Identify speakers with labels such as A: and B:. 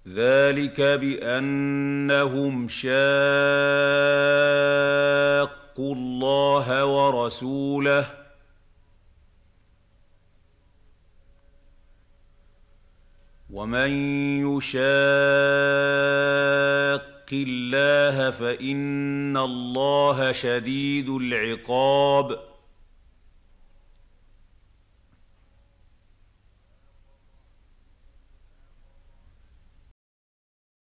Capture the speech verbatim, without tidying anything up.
A: ذلك بأنهم شاقوا الله ورسوله ومن يشاق الله فإن الله شديد العقاب